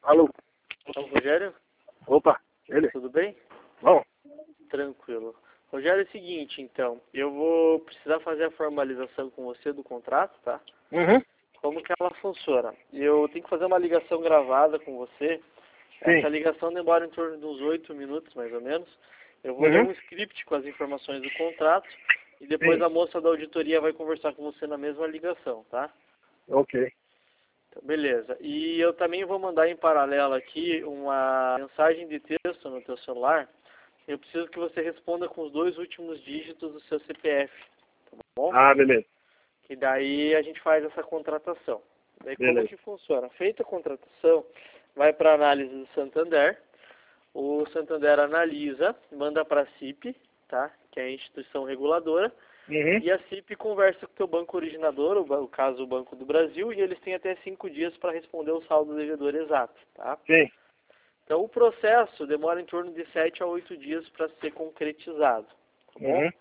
Alô? Então, Rogério, Opa, ele? tudo bem? Bom, Tranquilo. Rogério, é o seguinte, então, eu vou precisar fazer a formalização com você do contrato, tá? uhum, Como que ela funciona? Eu tenho que fazer uma ligação gravada com você. sim, Essa ligação demora em torno de uns 8 minutos, mais ou menos. Eu vou ler uhum, um script com as informações do contrato e depois sim, a moça da auditoria vai conversar com você na mesma ligação, tá? ok, Então, beleza. E eu também vou mandar em paralelo aqui uma mensagem de texto no teu celular. Eu preciso que você responda com os 2 últimos dígitos do seu CPF, tá bom? ah, beleza, Que daí a gente faz essa contratação. Daí como beleza, que funciona? Feita a contratação, vai para análise do Santander. O Santander analisa, manda para a CIP, tá? Que é a instituição reguladora. uhum, E a CIP conversa com o teu banco originador, o caso o Banco do Brasil, e eles têm até 5 dias para responder o saldo devedor exato, tá? sim, Então o processo demora em torno de 7 a 8 dias para ser concretizado, tá bom? uhum,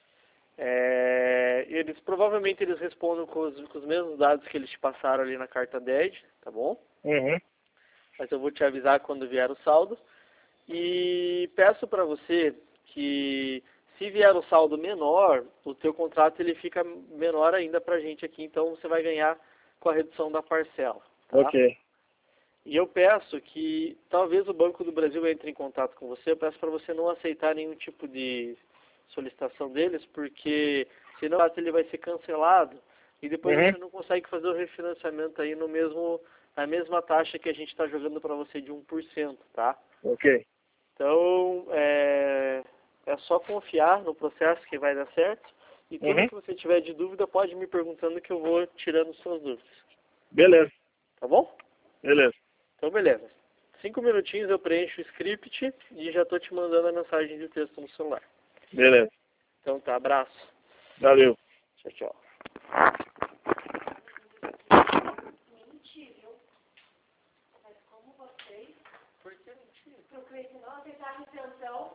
Provavelmente eles respondem com os mesmos dados que eles te passaram ali na carta DED, tá bom? uhum, Mas eu vou te avisar quando vier o saldo. E peço para você que, se vier o saldo menor, o teu contrato ele fica menor ainda para a gente aqui, então você vai ganhar com a redução da parcela, tá? ok, E eu peço que, talvez o Banco do Brasil entre em contato com você, eu peço para você não aceitar nenhum tipo de solicitação deles, porque senão ele vai ser cancelado e depois uhum, você não consegue fazer o refinanciamento aí na mesma taxa que a gente está jogando para você de 1%, tá? ok, Então, é só confiar no processo que vai dar certo. E tudo uhum, que você tiver de dúvida, pode me perguntando que eu vou tirando suas dúvidas. beleza, Tá bom? beleza, Então, beleza. 5 minutinhos eu preencho o script e já estou te mandando a mensagem de texto no celular. beleza, Então tá, abraço. valeu. Tchau, tchau. Por que mentira? Procurei que não aceitar a retenção.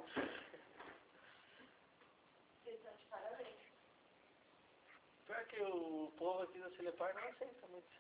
Pior que o povo aqui da Celepar não aceita muito.